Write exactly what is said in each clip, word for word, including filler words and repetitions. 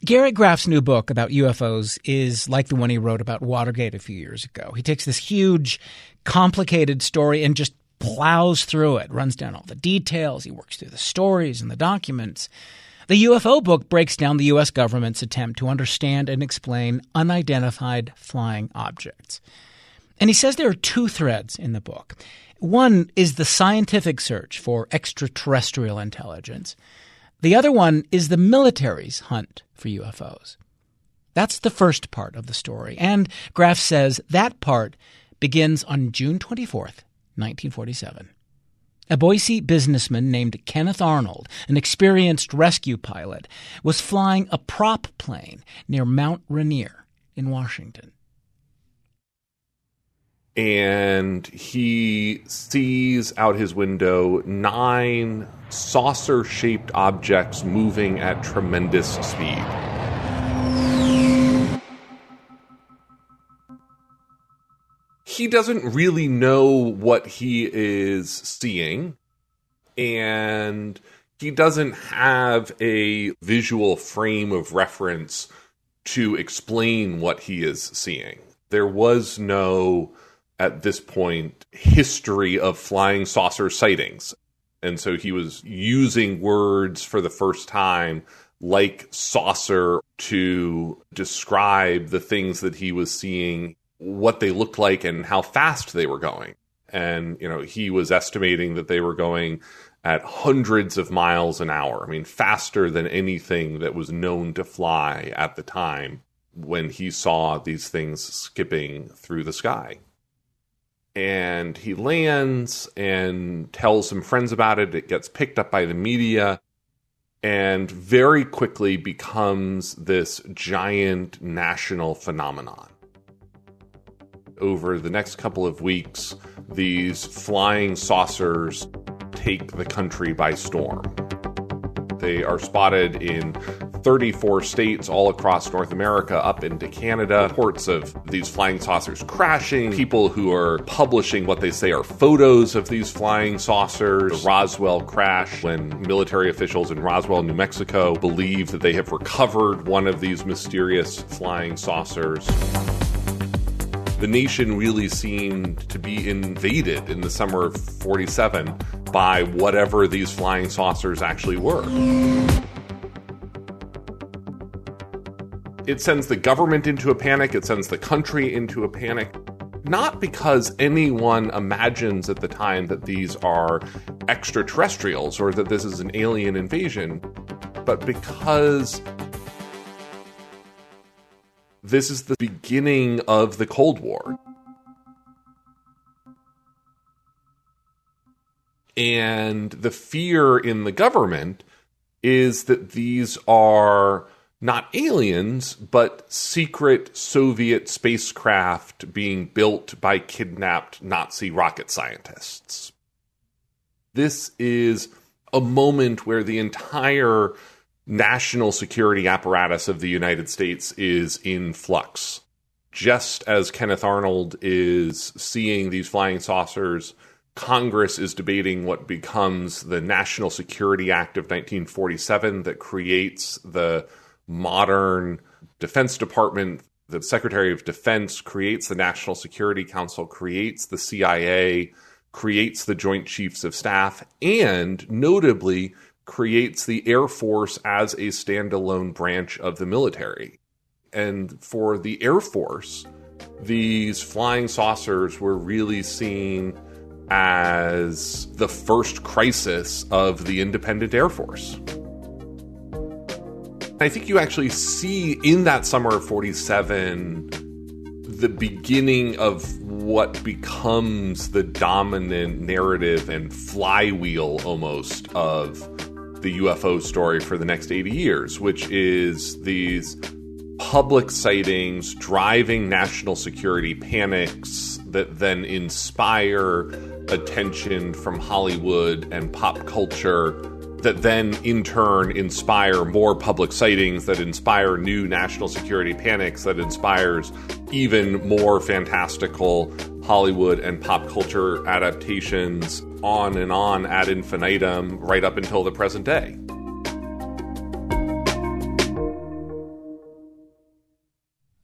Garrett Graff's new book about U F Os is like the one he wrote about Watergate a few years ago. He takes this huge, complicated story and just plows through it, runs down all the details. He works through the stories and the documents. The U F O book breaks down the U S government's attempt to understand and explain unidentified flying objects. And he says there are two threads in the book. One is the scientific search for extraterrestrial intelligence. The other one is the military's hunt for U F Os. That's the first part of the story. And Graff says that part begins on June twenty-fourth, nineteen forty-seven. A Boise businessman named Kenneth Arnold, an experienced rescue pilot, was flying a prop plane near Mount Rainier in Washington. And he sees out his window nine saucer-shaped objects moving at tremendous speed. He doesn't really know what he is seeing, and he doesn't have a visual frame of reference to explain what he is seeing. There was no, at this point, history of flying saucer sightings. And so he was using words for the first time like saucer to describe the things that he was seeing, what they looked like and how fast they were going. And, you know, he was estimating that they were going at hundreds of miles an hour. I mean, faster than anything that was known to fly at the time when he saw these things skipping through the sky. And he lands and tells some friends about it. It gets picked up by the media and very quickly becomes this giant national phenomenon. Over the next couple of weeks, these flying saucers take the country by storm. They are spotted in thirty-four states all across North America, up into Canada. Reports of these flying saucers crashing, people who are publishing what they say are photos of these flying saucers. The Roswell crash, when military officials in Roswell, New Mexico, believe that they have recovered one of these mysterious flying saucers. The nation really seemed to be invaded in the summer of forty-seven by whatever these flying saucers actually were. It sends the government into a panic. It sends the country into a panic. Not because anyone imagines at the time that these are extraterrestrials or that this is an alien invasion, but because this is the beginning of the Cold War. And the fear in the government is that these are not aliens, but secret Soviet spacecraft being built by kidnapped Nazi rocket scientists. This is a moment where the entire national security apparatus of the United States is in flux. Just as Kenneth Arnold is seeing these flying saucers, Congress is debating what becomes the National Security Act of nineteen forty-seven that creates the modern Defense Department. The Secretary of Defense creates the National Security Council, creates the C I A, creates the Joint Chiefs of Staff, and notably creates the Air Force as a standalone branch of the military. And for the Air Force, these flying saucers were really seen as the first crisis of the independent Air Force. I think you actually see in that summer of forty-seven the beginning of what becomes the dominant narrative and flywheel almost of the U F O story for the next eighty years, which is these public sightings driving national security panics that then inspire attention from Hollywood and pop culture, that then in turn inspire more public sightings, that inspire new national security panics, that inspires even more fantastical Hollywood and pop culture adaptations, on and on ad infinitum, right up until the present day.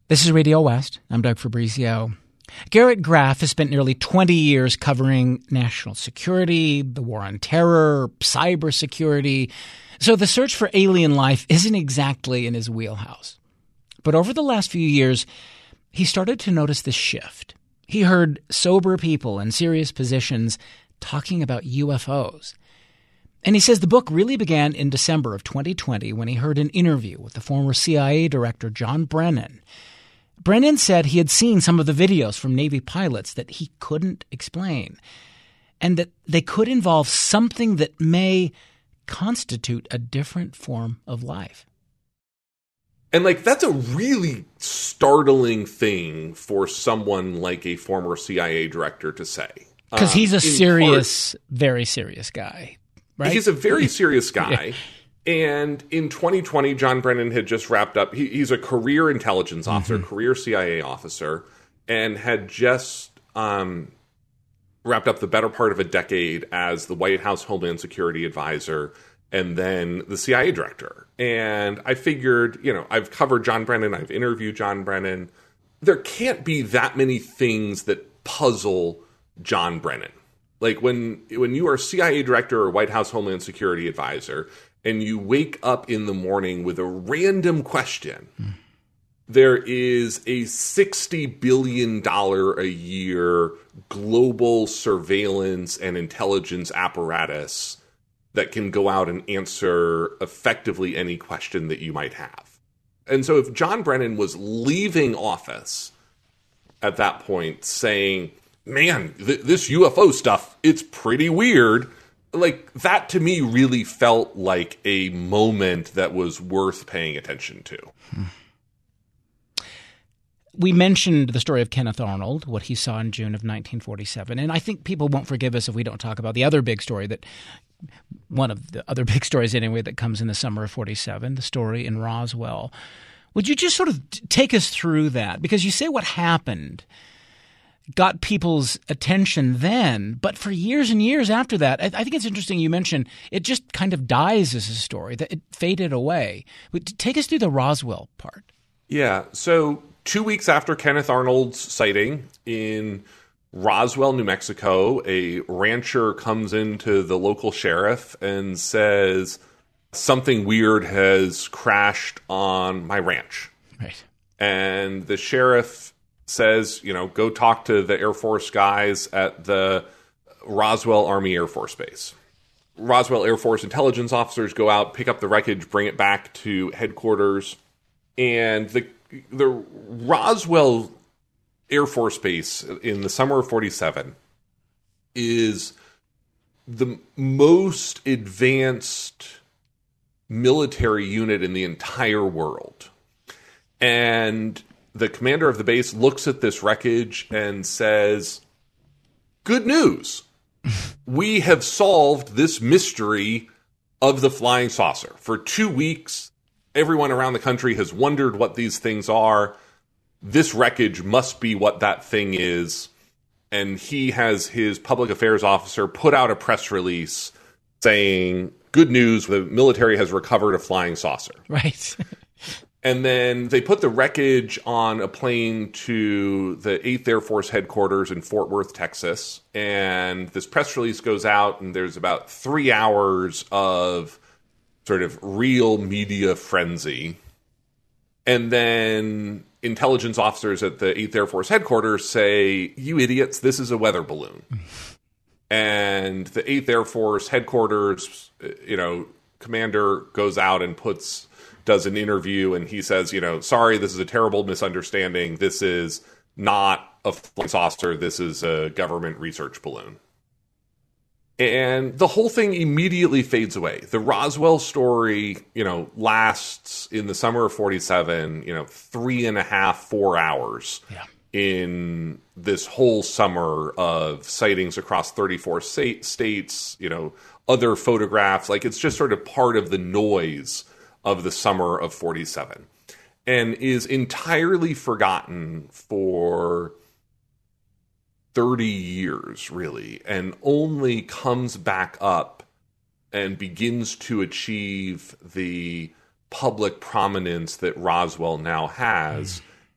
This is Radio West. I'm Doug Fabrizio. Garrett Graff has spent nearly twenty years covering national security, the war on terror, cybersecurity. So the search for alien life isn't exactly in his wheelhouse. But over the last few years, he started to notice this shift. He heard sober people in serious positions talking about U F Os. And he says the book really began in December of twenty twenty when he heard an interview with the former C I A director John Brennan. Brennan said he had seen some of the videos from Navy pilots that he couldn't explain, and that they could involve something that may constitute a different form of life. And, like, that's a really startling thing for someone like a former C I A director to say. Because um, he's a serious, part, very serious guy, right? He's a very serious guy. Yeah. And in twenty twenty, John Brennan had just wrapped up. He, he's a career intelligence officer, mm-hmm. career C I A officer, and had just um, wrapped up the better part of a decade as the White House Homeland Security advisor and then the C I A director. And I figured, you know, I've covered John Brennan. I've interviewed John Brennan. There can't be that many things that puzzle John Brennan. Like when when you are C I A director or White House Homeland Security advisor and you wake up in the morning with a random question, hmm. there is a sixty billion dollars a year global surveillance and intelligence apparatus that can go out and answer effectively any question that you might have. And so if John Brennan was leaving office at that point saying, man, th- this U F O stuff, it's pretty weird, like that to me really felt like a moment that was worth paying attention to. Hmm. We mentioned the story of Kenneth Arnold, what he saw in June of nineteen forty-seven. And I think people won't forgive us if we don't talk about the other big story that one of the other big stories anyway that comes in the summer of forty-seven, the story in Roswell. Would you just sort of take us through that? Because you say what happened got people's attention then, but for years and years after that, I, I think it's interesting you mentioned it just kind of dies as a story, that it faded away. Take us through the Roswell part. Yeah, so two weeks after Kenneth Arnold's sighting in Roswell, New Mexico, a rancher comes into the local sheriff and says, something weird has crashed on my ranch. Right. And the sheriff says, you know, go talk to the Air Force guys at the Roswell Army Air Force Base. Roswell Air Force intelligence officers go out, pick up the wreckage, bring it back to headquarters. And the the Roswell Air Force Base in the summer of forty-seven is the most advanced military unit in the entire world. And the commander of the base looks at this wreckage and says, good news. We have solved this mystery of the flying saucer. For two weeks, everyone around the country has wondered what these things are. This wreckage must be what that thing is. And he has his public affairs officer put out a press release saying, good news, the military has recovered a flying saucer. Right. And then they put the wreckage on a plane to the eighth Air Force headquarters in Fort Worth, Texas. And this press release goes out, and there's about three hours of sort of real media frenzy. And then intelligence officers at the eighth Air Force headquarters say, you idiots, this is a weather balloon. And the eighth Air Force headquarters, you know, commander goes out and puts... does an interview, and he says, you know, sorry, this is a terrible misunderstanding. This is not a flying saucer. This is a government research balloon. And the whole thing immediately fades away. The Roswell story, you know, lasts in the summer of forty-seven, you know, three and a half, four hours yeah. in this whole summer of sightings across thirty-four states, you know, other photographs. Like, it's just sort of part of the noise of the summer of forty-seven, and is entirely forgotten for thirty years, really, and only comes back up and begins to achieve the public prominence that Roswell now has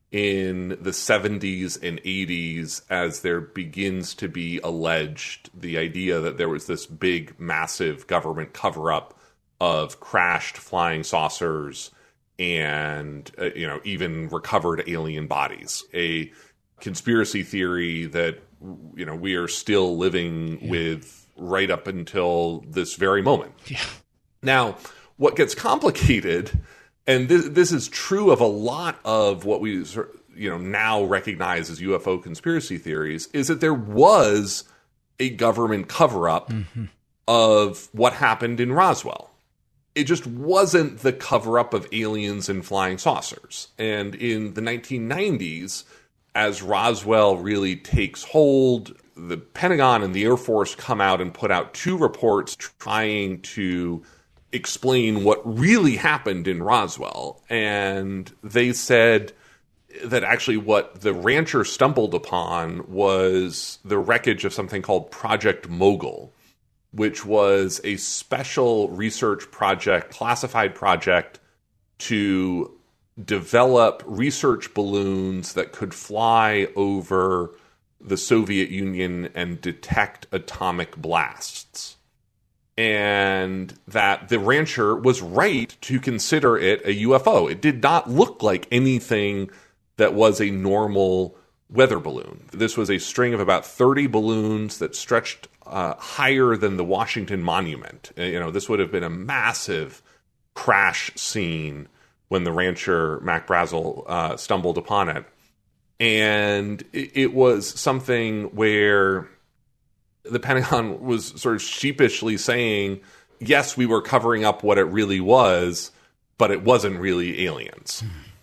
in the seventies and eighties as there begins to be alleged the idea that there was this big, massive government cover-up of crashed flying saucers and, uh, you know, even recovered alien bodies. A conspiracy theory that, you know, we are still living yeah. with right up until this very moment. Yeah. Now, what gets complicated, and this, this is true of a lot of what we, you know, now recognize as U F O conspiracy theories, is that there was a government cover-up mm-hmm. of what happened in Roswell. It just wasn't the cover-up of aliens and flying saucers. And in the nineteen nineties, as Roswell really takes hold, the Pentagon and the Air Force come out and put out two reports trying to explain what really happened in Roswell. And they said that actually what the rancher stumbled upon was the wreckage of something called Project Mogul, which was a special research project, classified project, to develop research balloons that could fly over the Soviet Union and detect atomic blasts. And that the rancher was right to consider it a U F O. It did not look like anything that was a normal weather balloon. This was a string of about thirty balloons that stretched uh, higher than the Washington Monument. You know, this would have been a massive crash scene when the rancher, Mac Brazel, uh, stumbled upon it. And it, it was something where the Pentagon was sort of sheepishly saying, yes, we were covering up what it really was, but it wasn't really aliens.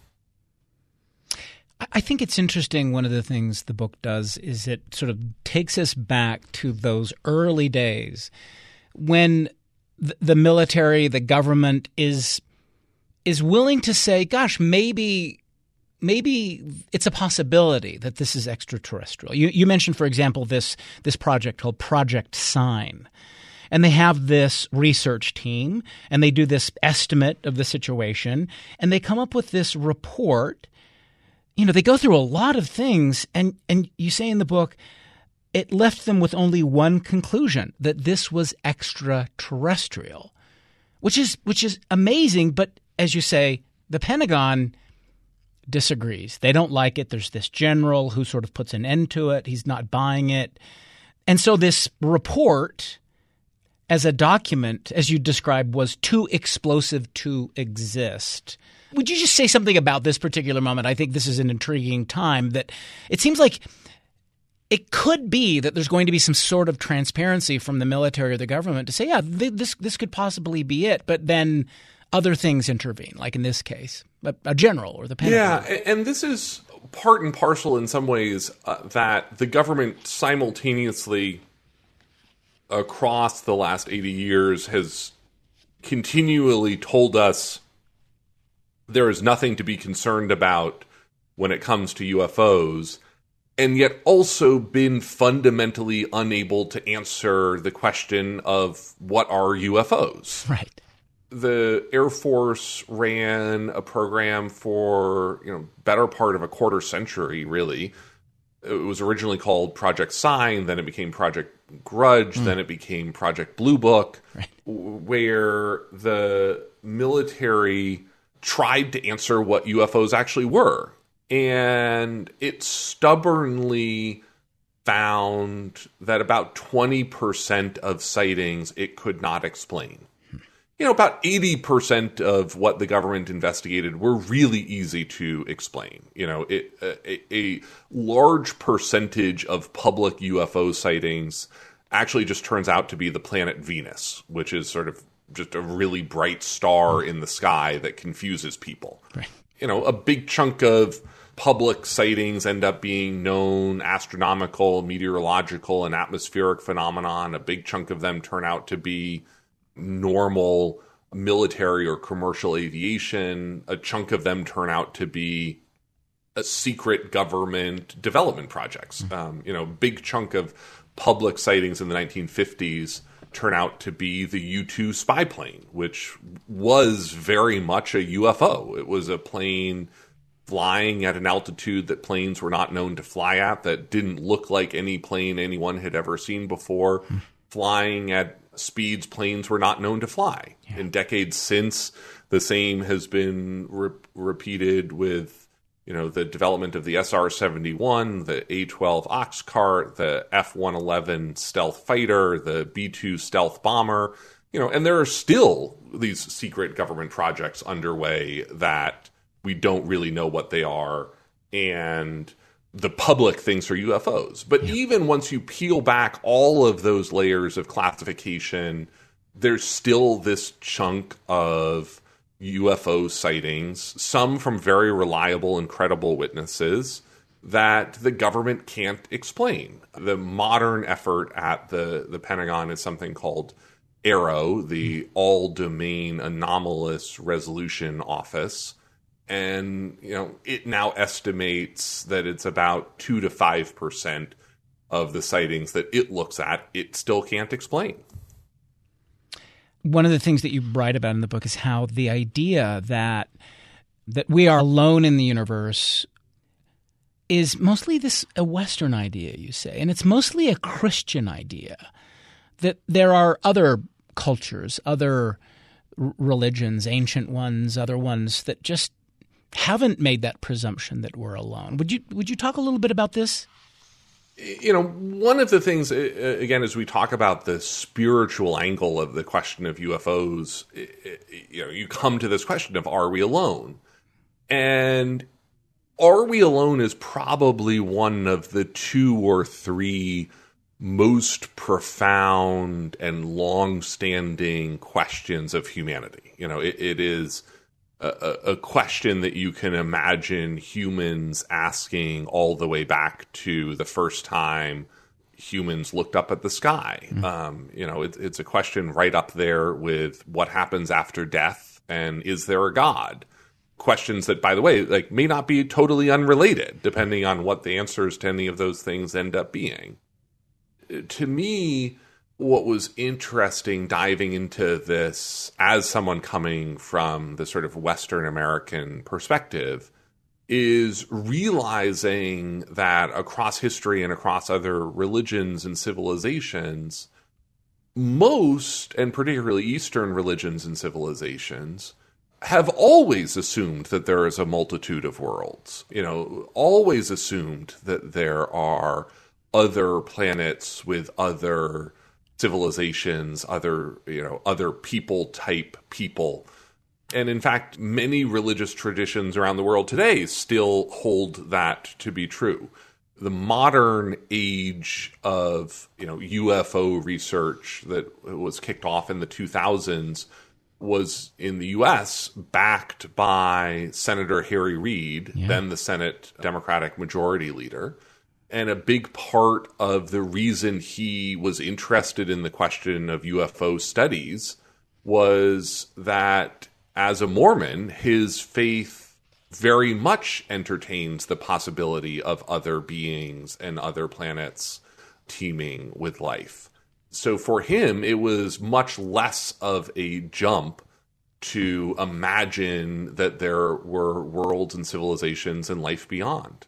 I think it's interesting. One of the things the book does is it sort of takes us back to those early days when the, the military, the government is is willing to say, gosh, maybe maybe it's a possibility that this is extraterrestrial. You, you mentioned, for example, this this project called Project Sign. And they have this research team, and they do this estimate of the situation, and they come up with this report. You know, they go through a lot of things, and, and you say in the book, it left them with only one conclusion, that this was extraterrestrial, which is which is amazing. But as you say, the Pentagon disagrees. They don't like it. There's this general who sort of puts an end to it. He's not buying it. And so this report, as a document, as you described, was too explosive to exist. Would you just say something about this particular moment? I think this is an intriguing time that it seems like it could be that there's going to be some sort of transparency from the military or the government to say, yeah, th- this this could possibly be it. But then other things intervene, like in this case, a, a general or the Pentagon. Yeah, and this is part and parcel in some ways uh, that the government simultaneously across the last eighty years has continually told us there is nothing to be concerned about when it comes to U F Os, and yet also been fundamentally unable to answer the question of what are U F Os. Right. The Air Force ran a program for, you know, better part of a quarter century, really. It was originally called Project Sign, then it became Project Grudge, mm. then it became Project Blue Book, right. where the military tried to answer what U F Os actually were. And it stubbornly found that about twenty percent of sightings it could not explain. You know, about eighty percent of what the government investigated were really easy to explain. You know, it, a, a large percentage of public U F O sightings actually just turns out to be the planet Venus, which is sort of just a really bright star in the sky that confuses people. Right. You know, a big chunk of public sightings end up being known astronomical, meteorological, and atmospheric phenomenon. A big chunk of them turn out to be normal military or commercial aviation. A chunk of them turn out to be a secret government development projects. Mm-hmm. Um, you know, big chunk of public sightings in the nineteen fifties turn out to be the U two spy plane, which was very much a U F O. It was a plane flying at an altitude that planes were not known to fly at, that didn't look like any plane anyone had ever seen before, mm. flying at speeds planes were not known to fly. Yeah. In decades since, the same has been re- repeated with, you know, the development of the S R seventy-one, the A twelve Oxcart, the F one eleven stealth fighter, the B two stealth bomber, you know, and there are still these secret government projects underway that we don't really know what they are, and the public thinks are U F Os. But yeah. even once you peel back all of those layers of classification, there's still this chunk of U F O sightings, some from very reliable and credible witnesses, that the government can't explain. The modern effort at the, the Pentagon is something called AARO, the All-Domain Anomalous Resolution Office. And, you know, it now estimates that it's about two to five percent of the sightings that it looks at, it still can't explain. One of the things that you write about in the book is how the idea that that we are alone in the universe is mostly this a Western idea, you say, and it's mostly a Christian idea, that there are other cultures, other r- religions, ancient ones, other ones that just haven't made that presumption that we're alone. Would you would you talk a little bit about this? You know, one of the things, again, as we talk about the spiritual angle of the question of U F Os, you know, you come to this question of, are we alone? And are we alone is probably one of the two or three most profound and long-standing questions of humanity. You know, it, it is a, a question that you can imagine humans asking all the way back to the first time humans looked up at the sky. Mm-hmm. Um, you know, it, it's a question right up there with what happens after death and is there a God? Questions that, by the way, like may not be totally unrelated, depending on what the answers to any of those things end up being. To me, what was interesting diving into this as someone coming from the sort of Western American perspective is realizing that across history and across other religions and civilizations, most, and particularly Eastern religions and civilizations, have always assumed that there is a multitude of worlds. You know, always assumed that there are other planets with other civilizations, other, you know, other people type people. And in fact, many religious traditions around the world today still hold that to be true. The modern age of, you know, U F O research that was kicked off in the two thousands was in the U S backed by Senator Harry Reid, yeah. then the Senate Democratic Majority Leader. And a big part of the reason he was interested in the question of U F O studies was that as a Mormon, his faith very much entertains the possibility of other beings and other planets teeming with life. So for him, it was much less of a jump to imagine that there were worlds and civilizations and life beyond.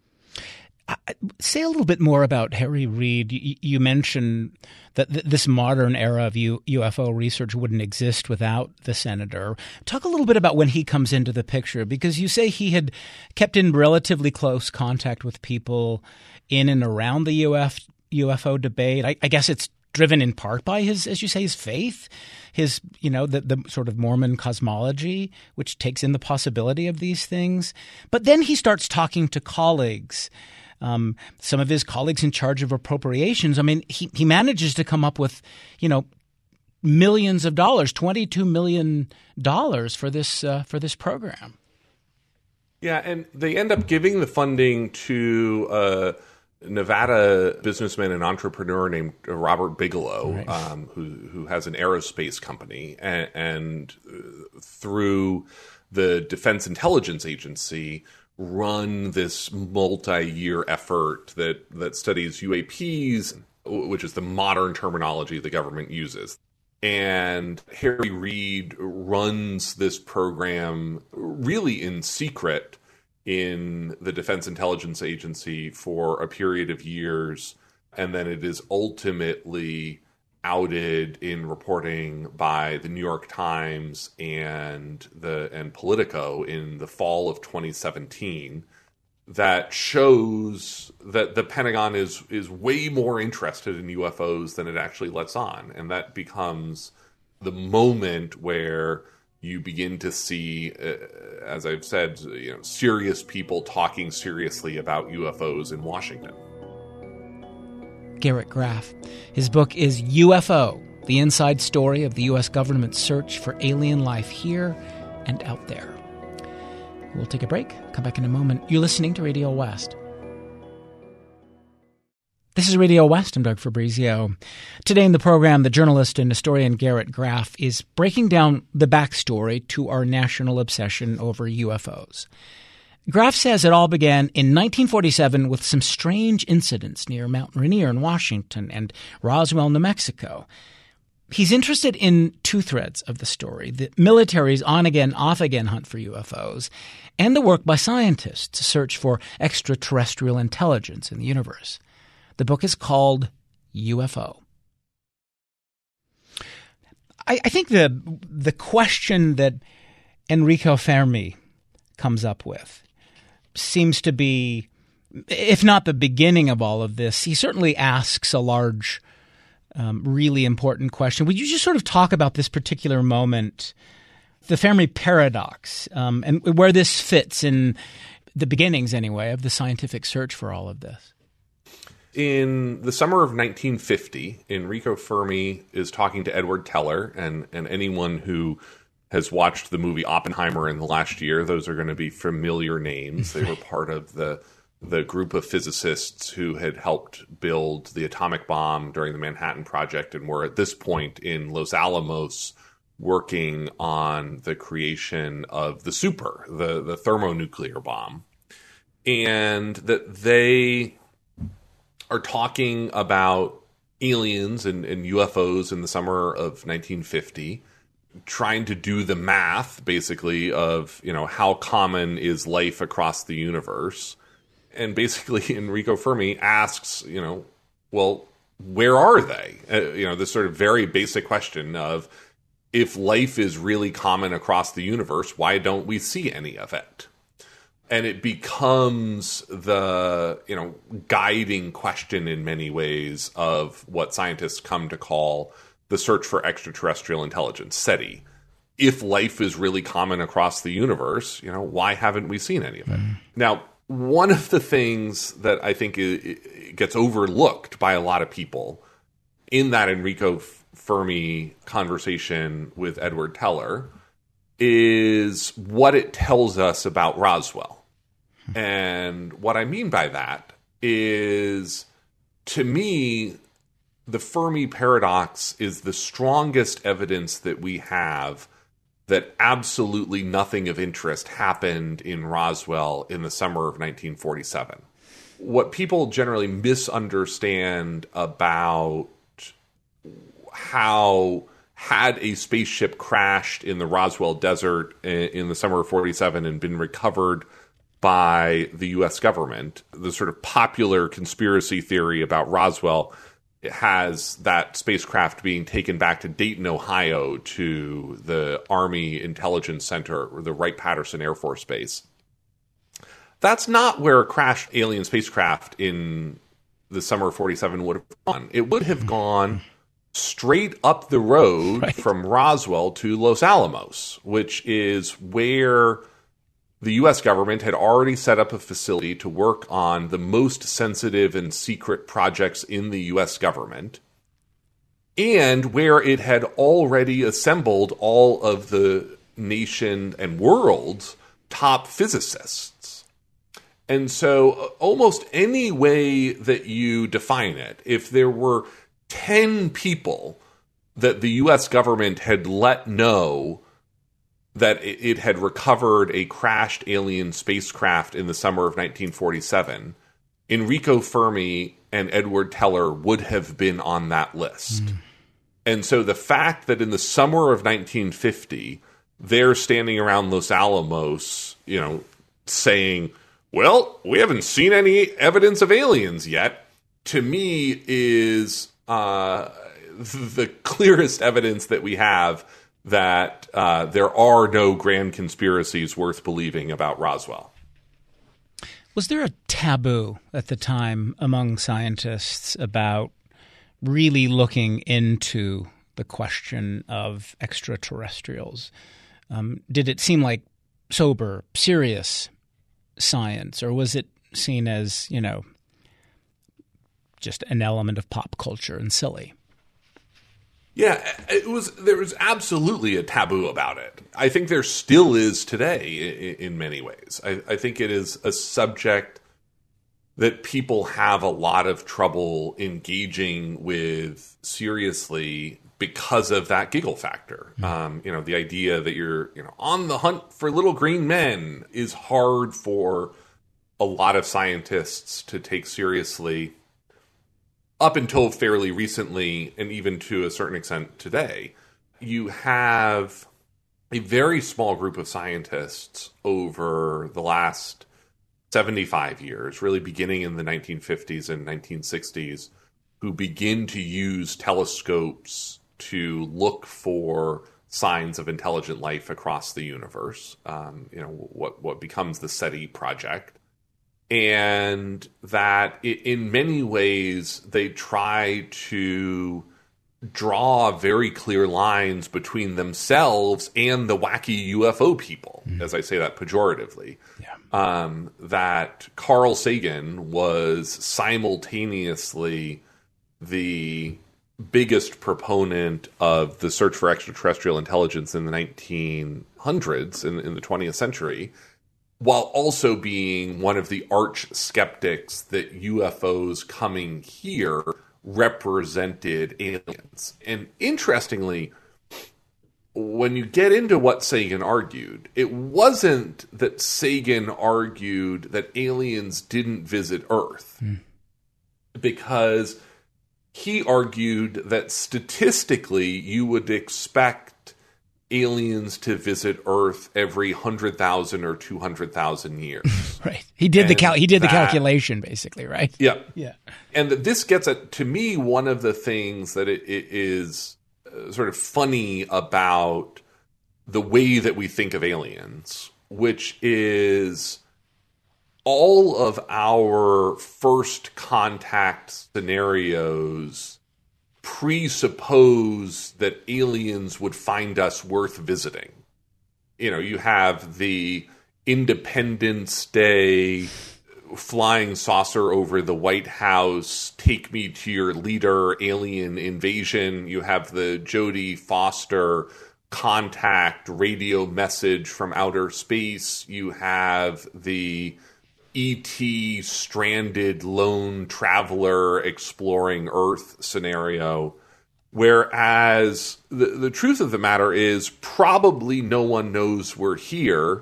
Say a little bit more about Harry Reid. You mentioned that this modern era of U F O research wouldn't exist without the senator. Talk a little bit about when he comes into the picture, because you say he had kept in relatively close contact with people in and around the U F O debate. I, I guess it's driven in part by his, as you say, his faith, his, you know, the, the sort of Mormon cosmology, which takes in the possibility of these things. But then he starts talking to colleagues. Um, some of his colleagues in charge of appropriations. I mean, he, he manages to come up with, you know, millions of dollars, twenty-two million dollars for this uh, for this program. Yeah, and they end up giving the funding to a Nevada businessman and entrepreneur named Robert Bigelow, right. um, who who has an aerospace company, and, and through the Defense Intelligence Agency, run this multi-year effort that, that studies U A Ps, which is the modern terminology the government uses. And Harry Reid runs this program really in secret in the Defense Intelligence Agency for a period of years, and then it is ultimately outed in reporting by the New York Times and the and Politico in the fall of twenty seventeen, that shows that the Pentagon is is way more interested in U F Os than it actually lets on. And that becomes the moment where you begin to see, uh, as I've said, you know, serious people talking seriously about U F Os in Washington. Garrett Graff. His book is U F O, The Inside Story of the U S Government's Search for Alien Life Here and Out There. We'll take a break. Come back in a moment. You're listening to Radio West. This is Radio West. I'm Doug Fabrizio. Today in the program, the journalist and historian Garrett Graff is breaking down the backstory to our national obsession over U F Os. Graff says it all began in nineteen forty-seven with some strange incidents near Mount Rainier in Washington and Roswell, New Mexico. He's interested in two threads of the story: the military's on-again, off-again hunt for U F Os, and the work by scientists to search for extraterrestrial intelligence in the universe. The book is called U F O. I, I think the the question that Enrico Fermi comes up with seems to be, if not the beginning of all of this, he certainly asks a large, um, really important question. Would you just sort of talk about this particular moment, the Fermi paradox, um, and where this fits in the beginnings, anyway, of the scientific search for all of this? In the summer of nineteen fifty, Enrico Fermi is talking to Edward Teller, and, and anyone who has watched the movie Oppenheimer in the last year, those are going to be familiar names. They were part of the the group of physicists who had helped build the atomic bomb during the Manhattan Project and were at this point in Los Alamos working on the creation of the super, the, the thermonuclear bomb. And that they are talking about aliens and, and U F Os in the summer of nineteen fifty, trying to do the math, basically, of, you know, how common is life across the universe. And basically, Enrico Fermi asks, you know, well, where are they? Uh, you know, this sort of very basic question of, if life is really common across the universe, why don't we see any of it? And it becomes the, you know, guiding question in many ways of what scientists come to call the search for extraterrestrial intelligence, SETI. If life is really common across the universe, you know, why haven't we seen any of it? Mm. Now, one of the things that I think it gets overlooked by a lot of people in that Enrico Fermi conversation with Edward Teller is what it tells us about Roswell. And what I mean by that is, to me, the Fermi paradox is the strongest evidence that we have that absolutely nothing of interest happened in Roswell in the summer of nineteen forty-seven. What people generally misunderstand about how, had a spaceship crashed in the Roswell desert in the summer of forty-seven and been recovered by the U S government, the sort of popular conspiracy theory about Roswell has that spacecraft being taken back to Dayton, Ohio, to the Army Intelligence Center, or the Wright-Patterson Air Force Base. That's not where a crashed alien spacecraft in the summer of forty-seven would have gone. It would have gone straight up the road right. from Roswell to Los Alamos, which is where the U S government had already set up a facility to work on the most sensitive and secret projects in the U S government, and where it had already assembled all of the nation and world's top physicists. And so almost any way that you define it, if there were ten people that the U S government had let know that it had recovered a crashed alien spacecraft in the summer of nineteen forty-seven, Enrico Fermi and Edward Teller would have been on that list. Mm. And so the fact that in the summer of nineteen fifty, they're standing around Los Alamos, you know, saying, well, we haven't seen any evidence of aliens yet, to me is uh, the clearest evidence that we have that uh, there are no grand conspiracies worth believing about Roswell. Was there a taboo at the time among scientists about really looking into the question of extraterrestrials? Um, did it seem like sober, serious science, or was it seen as, you know, just an element of pop culture and silly? Yeah, it was. There was absolutely a taboo about it. I think there still is today in, in many ways. I, I think it is a subject that people have a lot of trouble engaging with seriously because of that giggle factor. Mm. Um, you know, the idea that you're, you know, on the hunt for little green men is hard for a lot of scientists to take seriously. Up until fairly recently, and even to a certain extent today, you have a very small group of scientists over the last seventy-five years, really beginning in the nineteen fifties and nineteen sixties, who begin to use telescopes to look for signs of intelligent life across the universe. Um, you know, what what becomes the SETI project. And that in many ways they try to draw very clear lines between themselves and the wacky U F O people, mm. as I say that pejoratively. Yeah. Um, that Carl Sagan was simultaneously the biggest proponent of the search for extraterrestrial intelligence in the nineteen hundreds, in, in the twentieth century, while also being one of the arch skeptics that U F Os coming here represented aliens. And interestingly, when you get into what Sagan argued, it wasn't that Sagan argued that aliens didn't visit Earth, mm. because he argued that statistically you would expect aliens to visit Earth every one hundred thousand or two hundred thousand years. Right. He did and the cal- he did that, the calculation, basically, right? Yeah. Yeah. And this gets at, to me, one of the things that it, it is uh, sort of funny about the way that we think of aliens, which is all of our first contact scenarios presuppose that aliens would find us worth visiting. You know, you have the Independence Day flying saucer over the White House, take me to your leader, alien invasion. You have the Jodie Foster contact radio message from outer space. You have the E T stranded lone traveler exploring Earth scenario. Whereas the, the truth of the matter is probably no one knows we're here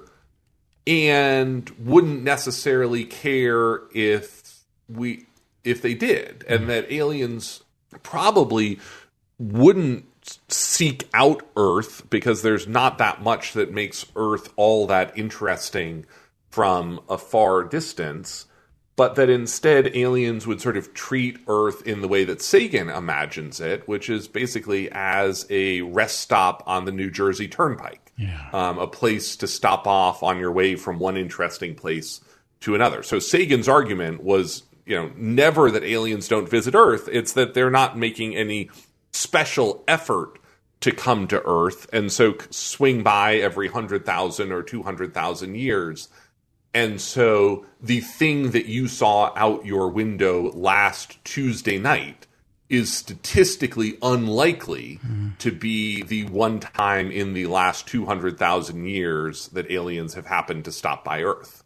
and wouldn't necessarily care if we if they did, and that aliens probably wouldn't seek out Earth because there's not that much that makes Earth all that interesting from a far distance, but that instead aliens would sort of treat Earth in the way that Sagan imagines it, which is basically as a rest stop on the New Jersey Turnpike, yeah. um, a place to stop off on your way from one interesting place to another. So Sagan's argument was, you know, never that aliens don't visit Earth, it's that they're not making any special effort to come to Earth, and so swing by every one hundred thousand or two hundred thousand years. And so the thing that you saw out your window last Tuesday night is statistically unlikely mm. to be the one time in the last two hundred thousand years that aliens have happened to stop by Earth.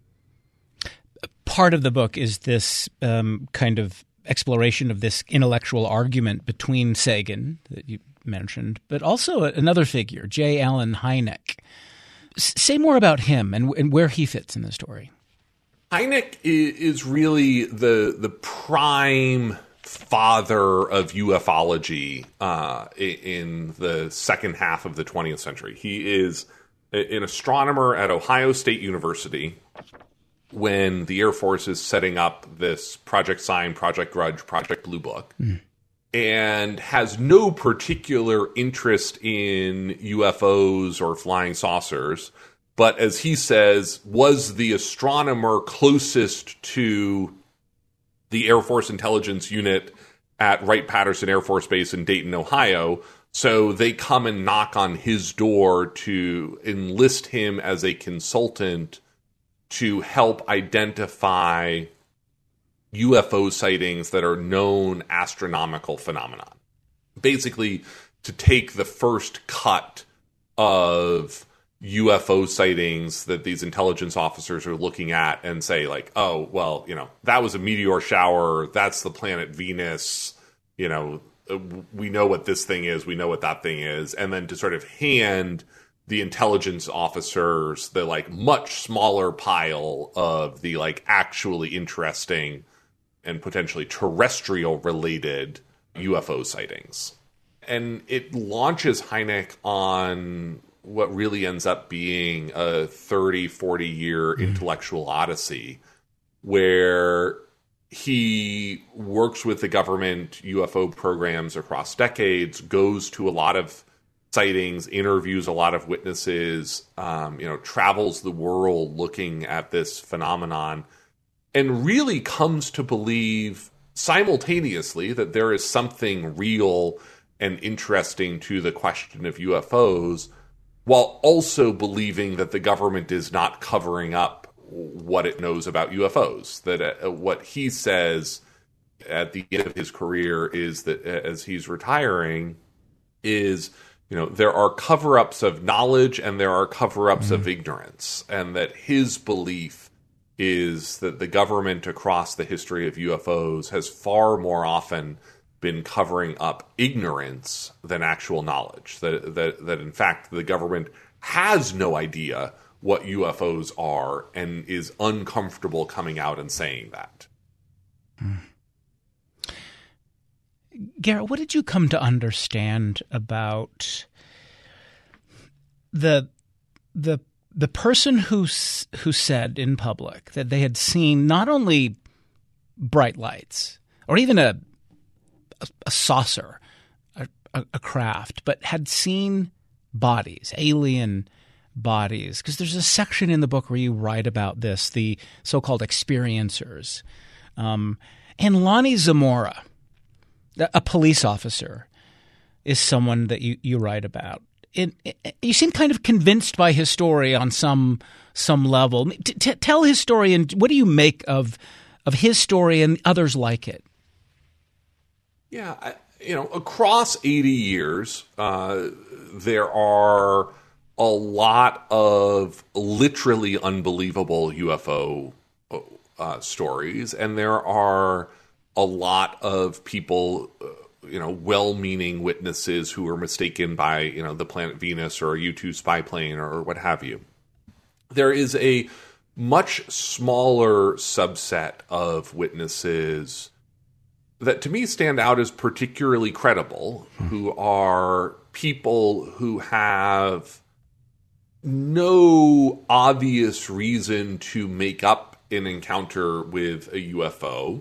Part of the book is this um, kind of exploration of this intellectual argument between Sagan that you mentioned, but also another figure, J. Allen Hynek. Say more about him and, and where he fits in the story. Hynek is really the the prime father of ufology uh, in the second half of the twentieth century. He is an astronomer at Ohio State University when the Air Force is setting up this Project Sign, Project Grudge, Project Blue Book, mm. and has no particular interest in U F Os or flying saucers, but as he says, was the astronomer closest to the Air Force Intelligence Unit at Wright-Patterson Air Force Base in Dayton, Ohio. So they come and knock on his door to enlist him as a consultant to help identify U F O sightings that are known astronomical phenomenon. Basically, to take the first cut of U F O sightings that these intelligence officers are looking at and say, like, oh, well, you know, that was a meteor shower. That's the planet Venus. You know, we know what this thing is. We know what that thing is. And then to sort of hand the intelligence officers the, like, much smaller pile of the, like, actually interesting and potentially terrestrial-related U F O sightings. And it launches Hynek on what really ends up being a thirty, forty-year mm. intellectual odyssey, where he works with the government U F O programs across decades, goes to a lot of sightings, interviews a lot of witnesses, um, you know, travels the world looking at this phenomenon, and really comes to believe simultaneously that there is something real and interesting to the question of U F Os, while also believing that the government is not covering up what it knows about U F Os. That uh, what he says at the end of his career is that, uh, as he's retiring, is, you know, there are cover-ups of knowledge and there are cover-ups mm-hmm. of ignorance, and that his belief is that the government across the history of U F Os has far more often been covering up ignorance than actual knowledge. That, that, that in fact, the government has no idea what U F Os are and is uncomfortable coming out and saying that. Mm. Garrett, what did you come to understand about the the the person who who said in public that they had seen not only bright lights or even a a, a saucer, a, a craft, but had seen bodies, alien bodies? Because there's a section in the book where you write about this, the so-called experiencers. Um, and Lonnie Zamora, a police officer, is someone that you, you write about. It, it, you seem kind of convinced by his story on some some level. T- t- tell his story, and what do you make of of his story and others like it? Yeah, I, you know, across eighty years, uh, there are a lot of literally unbelievable U F O uh, stories, and there are a lot of people, uh, you know, well-meaning witnesses who are mistaken by, you know, the planet Venus or a U two spy plane or what have you. There is a much smaller subset of witnesses that to me stand out as particularly credible, who are people who have no obvious reason to make up an encounter with a U F O,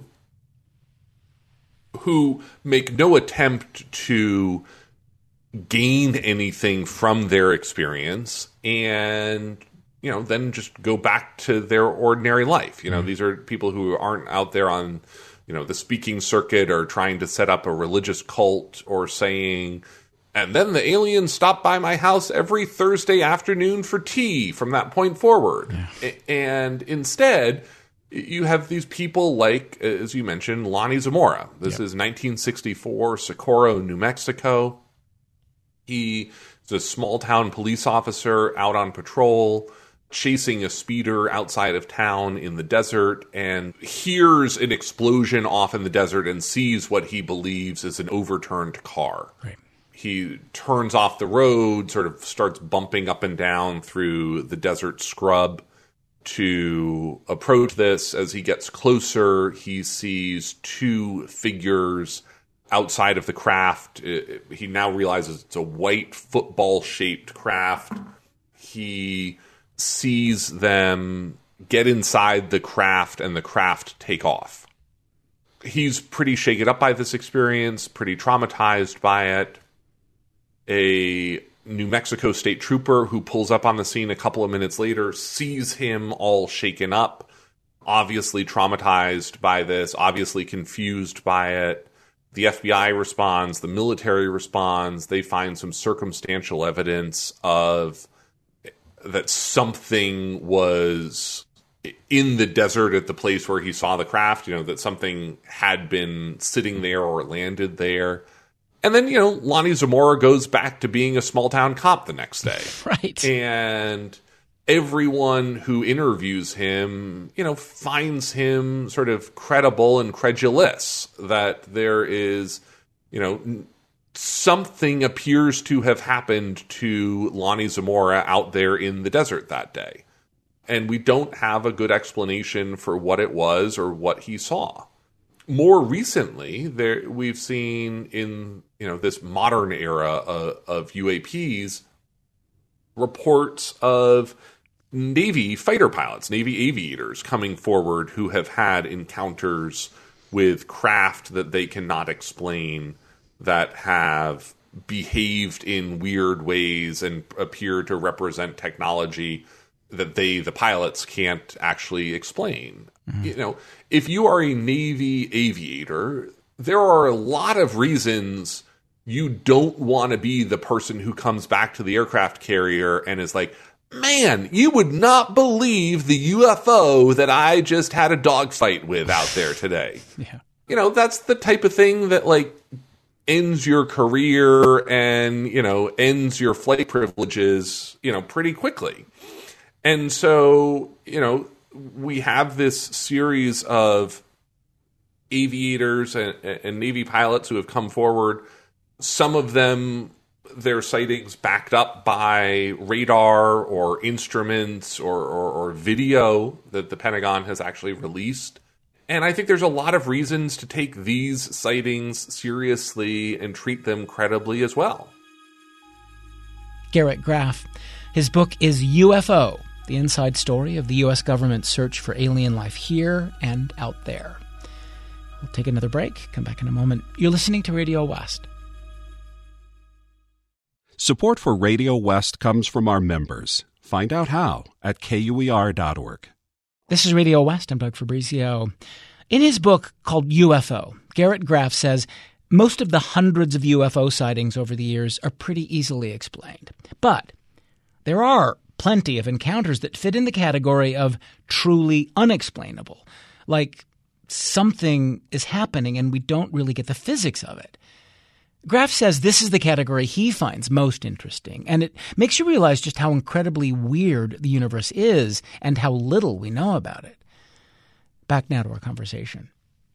who make no attempt to gain anything from their experience, and, you know, then just go back to their ordinary life. You know, mm-hmm. these are people who aren't out there on, you know, the speaking circuit or trying to set up a religious cult or saying, and then the aliens stopped by my house every Thursday afternoon for tea from that point forward. Yeah. And instead, you have these people like, as you mentioned, Lonnie Zamora. This yep. is nineteen sixty-four, Socorro, New Mexico. He is a small-town police officer out on patrol, chasing a speeder outside of town in the desert, and hears an explosion off in the desert and sees what he believes is an overturned car. Right. He turns off the road, sort of starts bumping up and down through the desert scrub to approach this. As he gets closer, he sees two figures outside of the craft. It, it, he now realizes it's a white football-shaped craft. He sees them get inside the craft and the craft take off. He's pretty shaken up by this experience, pretty traumatized by it. A New Mexico state trooper who pulls up on the scene a couple of minutes later sees him all shaken up, obviously traumatized by this, obviously confused by it. The F B I responds, the military responds, they find some circumstantial evidence of that something was in the desert at the place where he saw the craft, you know, that something had been sitting there or landed there. And then, you know, Lonnie Zamora goes back to being a small-town cop the next day. Right. And everyone who interviews him, you know, finds him sort of credible and credulous, that there is, you know, something appears to have happened to Lonnie Zamora out there in the desert that day. And we don't have a good explanation for what it was or what he saw. More recently, there we've seen in, you know, this modern era of, of U A Ps reports of Navy fighter pilots, Navy aviators coming forward who have had encounters with craft that they cannot explain, that have behaved in weird ways and appear to represent technology that they, the pilots, can't actually explain. Mm-hmm. You know, if you are a Navy aviator, there are a lot of reasons you don't want to be the person who comes back to the aircraft carrier and is like, man, you would not believe the U F O that I just had a dogfight with out there today. Yeah. You know, that's the type of thing that, like, ends your career and, you know, ends your flight privileges, you know, pretty quickly. And so, you know, we have this series of aviators and, and Navy pilots who have come forward. Some of them, their sightings backed up by radar or instruments or, or, or video that the Pentagon has actually released. And I think there's a lot of reasons to take these sightings seriously and treat them credibly as well. Garrett Graff. His book is U F O, the inside story of the U S government's search for alien life here and out there. We'll take another break, come back in a moment. You're listening to Radio West. Support for Radio West comes from our members. Find out how at K U E R dot org. This is Radio West. I'm Doug Fabrizio. In his book called U F O, Garrett Graff says most of the hundreds of U F O sightings over the years are pretty easily explained. But there are plenty of encounters that fit in the category of truly unexplainable, like something is happening and we don't really get the physics of it. Graff says this is the category he finds most interesting, and it makes you realize just how incredibly weird the universe is and how little we know about it. Back now to our conversation.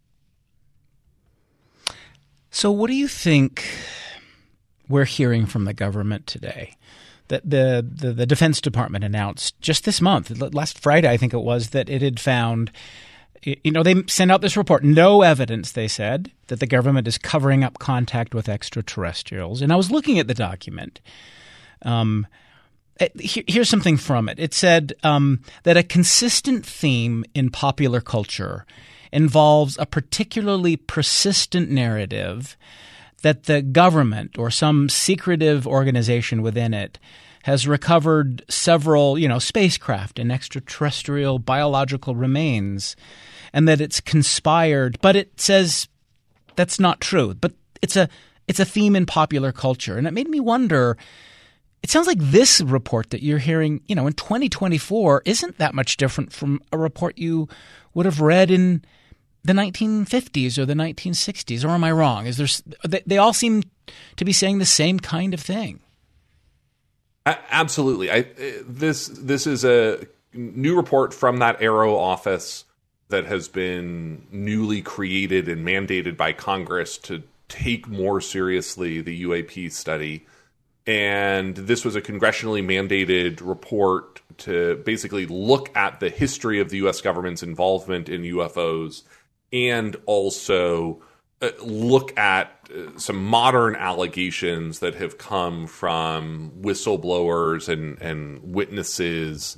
So what do you think we're hearing from the government today? That the, the, the Defense Department announced just this month, last Friday I think it was, that it had found – you know, they sent out this report. No evidence, they said, that the government is covering up contact with extraterrestrials. And I was looking at the document. Um, it, here, here's something from it. It said um, that a consistent theme in popular culture involves a particularly persistent narrative that the government or some secretive organization within it has recovered several, you know, spacecraft and extraterrestrial biological remains, and that it's conspired. But it says that's not true. But it's a it's a theme in popular culture, and it made me wonder. It sounds like this report that you're hearing, you know, in twenty twenty-four isn't that much different from a report you would have read in the nineteen fifties or the nineteen sixties. Or am I wrong? Is there? They, they all seem to be saying the same kind of thing. Absolutely. I, this this is a new report from that Aero office that has been newly created and mandated by Congress to take more seriously the U A P study. And this was a congressionally mandated report to basically look at the history of the U S government's involvement in U F Os and also look at some modern allegations that have come from whistleblowers and, and witnesses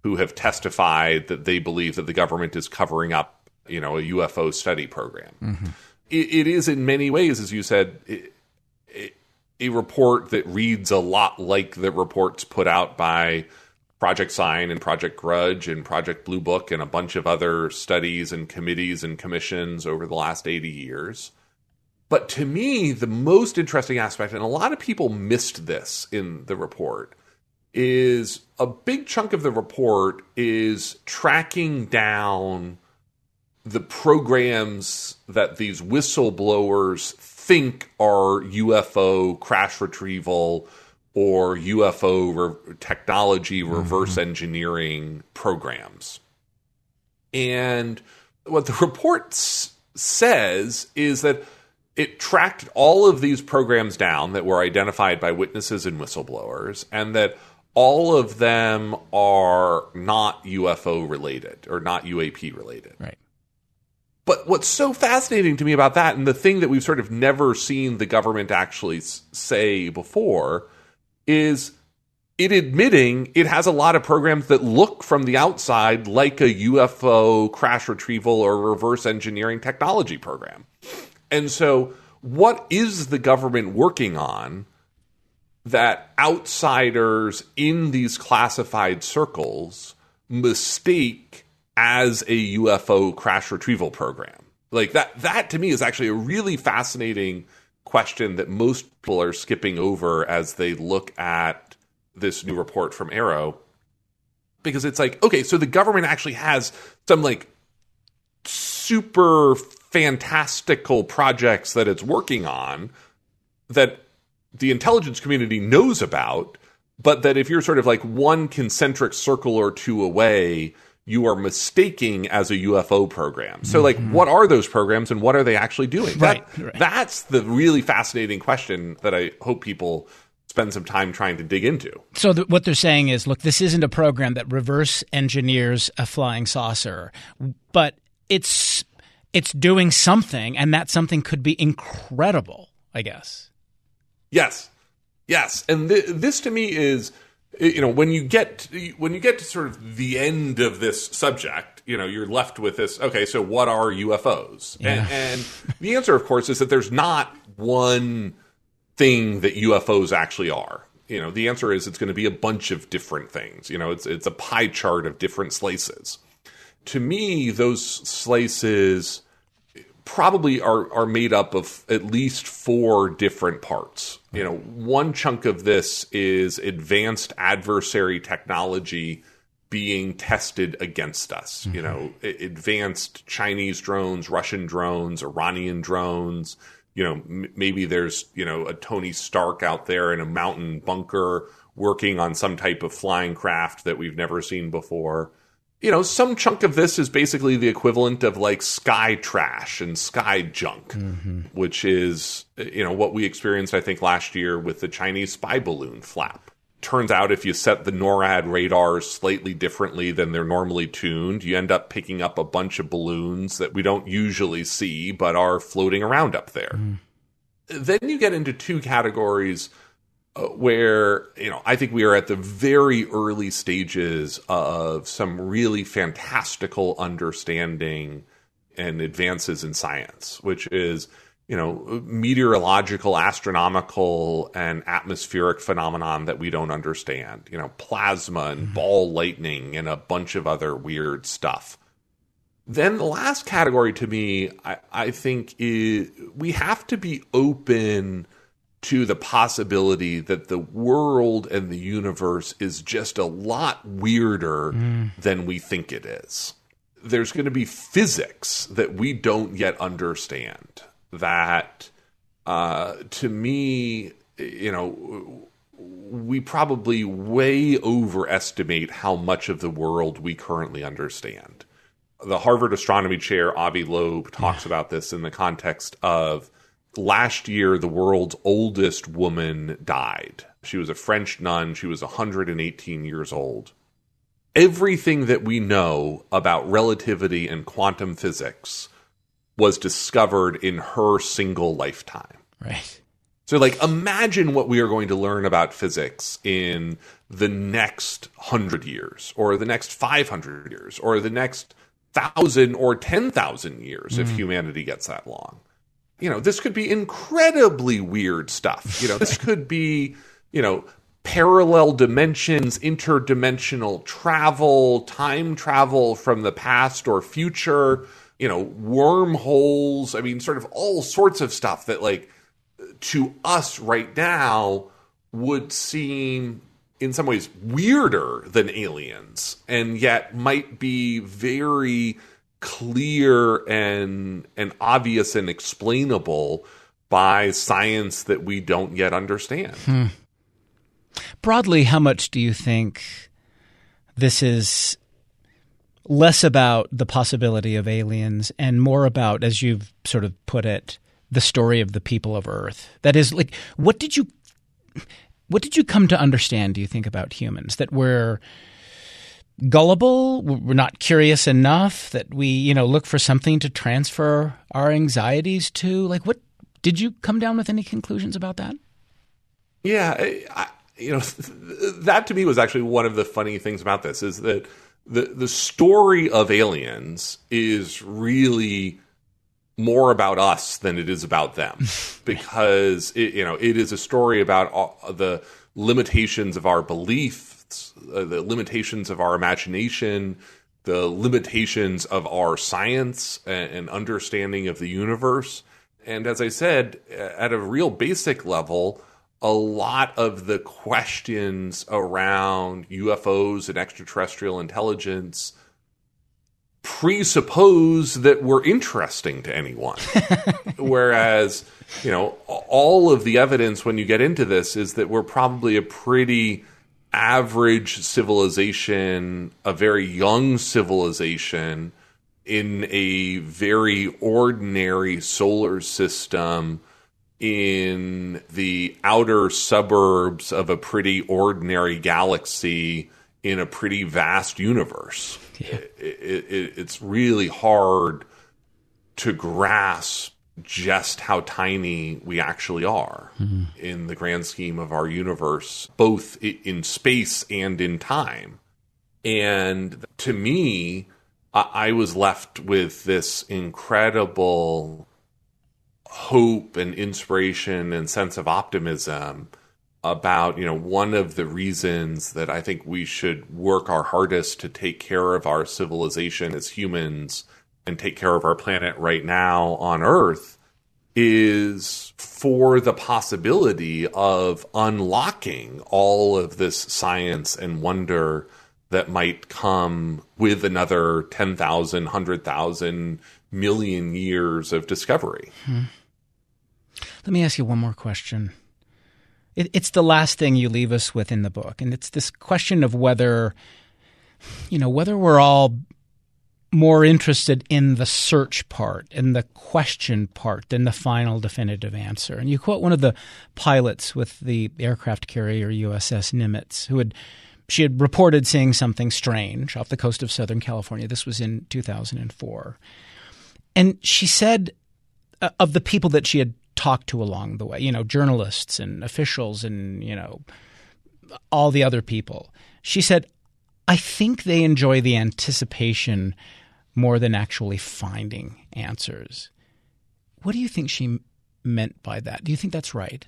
who have testified that they believe that the government is covering up, you know, a U F O study program. Mm-hmm. It, it is in many ways, as you said, it, it, a report that reads a lot like the reports put out by Project Sign and Project Grudge and Project Blue Book and a bunch of other studies and committees and commissions over the last eighty years. But to me, the most interesting aspect, and a lot of people missed this in the report, is a big chunk of the report is tracking down the programs that these whistleblowers think are U F O crash retrieval or U F O re- technology reverse mm-hmm. engineering programs. And what the report s- says is that it tracked all of these programs down that were identified by witnesses and whistleblowers, and that all of them are not U F O related or not U A P related. Right. But what's so fascinating to me about that, and the thing that we've sort of never seen the government actually s- say before, is it admitting it has a lot of programs that look from the outside like a U F O crash retrieval or reverse engineering technology program. And so what is the government working on that outsiders in these classified circles mistake as a U F O crash retrieval program? Like that, that to me is actually a really fascinating question that most people are skipping over as they look at this new report from AARO. Because it's like, okay, so the government actually has some like super fantastical projects that it's working on that the intelligence community knows about, but that if you're sort of like one concentric circle or two away, you are mistaking as a U F O program. So, like, mm-hmm. what are those programs and what are they actually doing? Right, that, right. That's the really fascinating question that I hope people spend some time trying to dig into. So th- what they're saying is, look, this isn't a program that reverse engineers a flying saucer, but it's it's doing something, and that something could be incredible, I guess. Yes. Yes. And th- this to me is, you know, when you get when you get to sort of the end of this subject, you know, you're left with this, okay, so what are U F Os? Yeah. And, and the answer, of course, is that there's not one thing that U F Os actually are. You know, the answer is it's going to be a bunch of different things. You know, it's it's a pie chart of different slices. To me, those slices probably are are made up of at least four different parts. You know, one chunk of this is advanced adversary technology being tested against us. Mm-hmm. You know, advanced Chinese drones, Russian drones, Iranian drones. You know, m- maybe there's, you know, a Tony Stark out there in a mountain bunker working on some type of flying craft that we've never seen before. You know, some chunk of this is basically the equivalent of like sky trash and sky junk, mm-hmm. which is, you know, what we experienced, I think, last year with the Chinese spy balloon flap. Turns out if you set the NORAD radars slightly differently than they're normally tuned, you end up picking up a bunch of balloons that we don't usually see but are floating around up there. Mm. Then you get into two categories Uh, where, you know, I think we are at the very early stages of some really fantastical understanding and advances in science, which is, you know, meteorological, astronomical, and atmospheric phenomenon that we don't understand. You know, plasma and mm-hmm. ball lightning and a bunch of other weird stuff. Then the last category to me, I, I think, is we have to be open to the possibility that the world and the universe is just a lot weirder mm. than we think it is. There's going to be physics that we don't yet understand that, uh, to me, you know, we probably way overestimate how much of the world we currently understand. The Harvard Astronomy Chair, Avi Loeb, talks yeah. about this in the context of last year, the world's oldest woman died. She was a French nun. She was one hundred eighteen years old. Everything that we know about relativity and quantum physics was discovered in her single lifetime. Right. So, like, imagine what we are going to learn about physics in the next hundred years, or the next five hundred years, or the next thousand or ten thousand years, mm. if humanity gets that long. You know, this could be incredibly weird stuff. You know, this could be, you know, parallel dimensions, interdimensional travel, time travel from the past or future, you know, wormholes. I mean, sort of all sorts of stuff that, like, to us right now would seem in some ways weirder than aliens, and yet might be very clear and and obvious and explainable by science that we don't yet understand. Hmm. Broadly, how much do you think this is less about the possibility of aliens and more about, as you've sort of put it, the story of the people of Earth? That is, like, what did you what did you come to understand, do you think, about humans? That we're gullible, we're not curious enough, that we, you know, look for something to transfer our anxieties to? Like, what did you come down with any conclusions about that? Yeah, I, you know, that to me was actually one of the funny things about this, is that the the story of aliens is really more about us than it is about them, because it, you know, it is a story about all the limitations of our beliefs, uh, the limitations of our imagination, the limitations of our science and, and understanding of the universe. And as I said, at a real basic level, a lot of the questions around U F Os and extraterrestrial intelligence presuppose that we're interesting to anyone. Whereas, you know, all of the evidence when you get into this is that we're probably a pretty average civilization, a very young civilization in a very ordinary solar system in the outer suburbs of a pretty ordinary galaxy in a pretty vast universe. Yeah. It, it, it, it's really hard to grasp just how tiny we actually are mm-hmm. in the grand scheme of our universe, both in space and in time. And to me, I was left with this incredible hope and inspiration and sense of optimism about, you know, one of the reasons that I think we should work our hardest to take care of our civilization as humans and take care of our planet right now on Earth is for the possibility of unlocking all of this science and wonder that might come with another ten thousand, one hundred thousand, million years of discovery. Hmm. Let me ask you one more question. It, it's the last thing you leave us with in the book, and it's this question of whether, you know, whether we're all more interested in the search part and the question part than the final definitive answer. And you quote one of the pilots with the aircraft carrier U S S Nimitz, who had she had reported seeing something strange off the coast of Southern California. This was in two thousand four. And she said uh, of the people that she had talked to along the way, you know, journalists and officials and, you know, all the other people, she said, I think they enjoy the anticipation more than actually finding answers. What do you think she meant by that? Do you think that's right?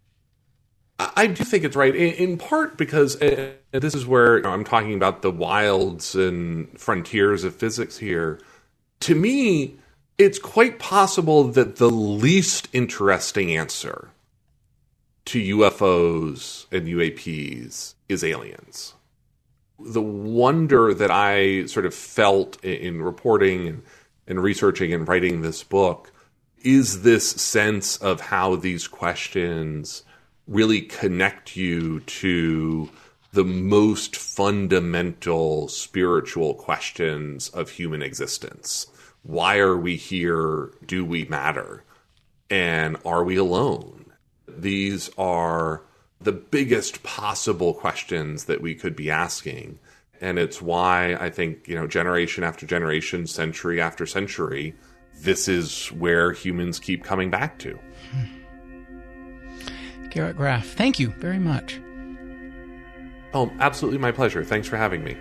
I do think it's right, in, in part because uh, this is where, you know, I'm talking about the wilds and frontiers of physics here. To me, it's quite possible that the least interesting answer to U F Os and U A Ps is aliens. The wonder that I sort of felt in reporting and, and researching and writing this book is this sense of how these questions really connect you to the most fundamental spiritual questions of human existence. Why are we here? Do we matter? And are we alone? These are the biggest possible questions that we could be asking. And it's why I think, you know, generation after generation, century after century, this is where humans keep coming back to. Garrett Graff, thank you very much. Oh, absolutely my pleasure. Thanks for having me.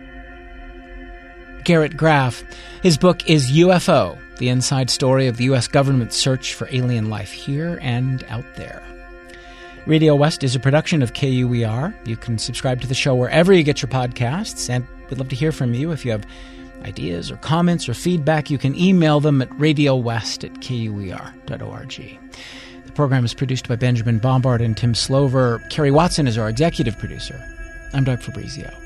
Garrett Graff. His book is U F O, the inside story of the U S government's search for alien life here and out there. Radio West is a production of K U E R. You can subscribe to the show wherever you get your podcasts, and we'd love to hear from you. If you have ideas or comments or feedback, you can email them at radiowest at k u e r dot org. The program is produced by Benjamin Bombard and Tim Slover. Kerry Watson is our executive producer. I'm Doug Fabrizio.